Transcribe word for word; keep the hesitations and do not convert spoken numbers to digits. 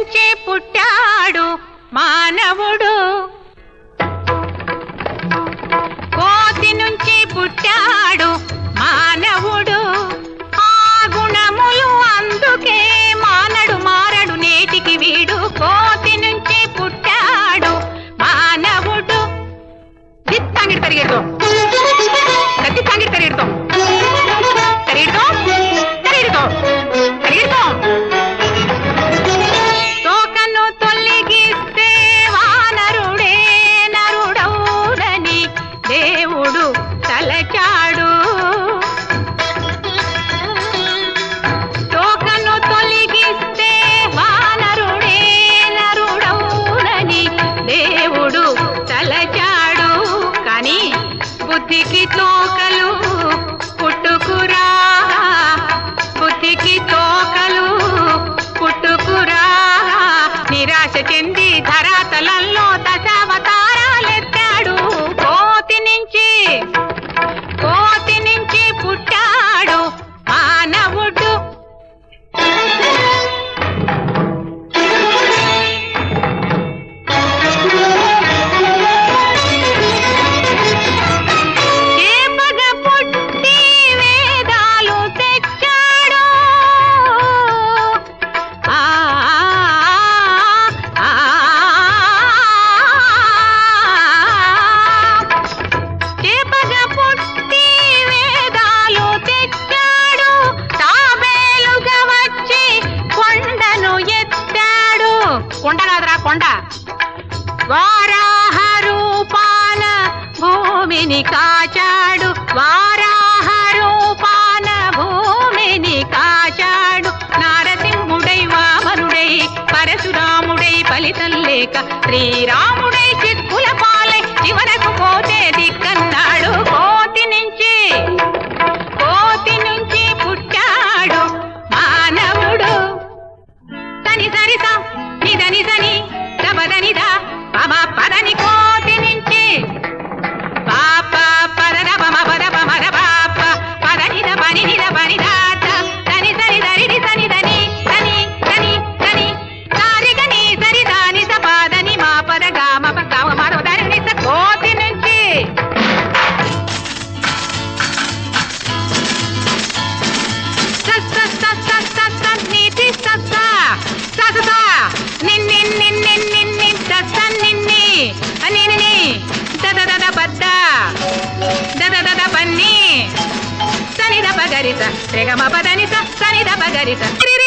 నుంచి పుట్టాడు మానవుడు, కోతి నుంచి పుట్టాడు మానవుడు. ఆ గుణములు అందుకే మానడు మారడు నేటికి వీడు. కోతి నుంచి పుట్టాడు మానవుడు. దిత్తాంగిడి తరిగేడుతో కత్తిత్తాంగిడి తరిగేడుతో తరిగేడుతో తరిగేడుతో తరిగేడుతో తోకను తొలగిస్తే వానరుడే నరుడౌడని దేవుడు తలచాడు. తోకను తొలగిస్తే వానరుడే నరుడౌడని దేవుడు తలచాడు. కానీ బుద్ధికి తోకలు పుట్టుకురా, బుద్ధికి తోకలు పుట్టుకురా. నిరాశ చెంది ధరాతలంలో దశావతారాలెత్తాడు. కోతి నుంచి కోతి నుంచి పుట్టాడు మానవుడు. చేపగ పుట్టి వేదాలు తెచ్చాడు. ఆ ఆ, చేపగ పుట్టి వేదాలు తెచ్చాడు. తాబేలుగా వచ్చి కొండను ఎత్తాడు. కొండ కాదురా కొండ. వారాహ రూపాన భూమిని కాచాడు. వారాహ రూపాన భూమిని కాచాడు. నారసింహుడై వామనుడై పరశురాముడై ఫలితం లేక శ్రీరాముడై చిక్కుల పాలై చివరకు పోతే దిక్కన్నాడు. కోతి నుంచి కోతి నుంచి పుట్టాడు మానవుడు. సని సరిత నిదని సని దబదనిద పమ పదని కోతి నుంచి పాప పదద పమ పద పమద పాప పదనిద పనినిద పనిదాత దని సరి దరిడి సని దని దని దని దని సారిగని సరి దాని సపాదని మా పద గామ పకామ మరో దాని స కోతి నుంచి సస్స సస్స సస్స నీతి సస్స సస్స నిన్ని నిన్ని నిన్ని సస్స నిన్ని నిన్ని దద దద బద్ద దద దద బన్ని సని ద పగరిత రేగమ పదని స సని ద పగరిత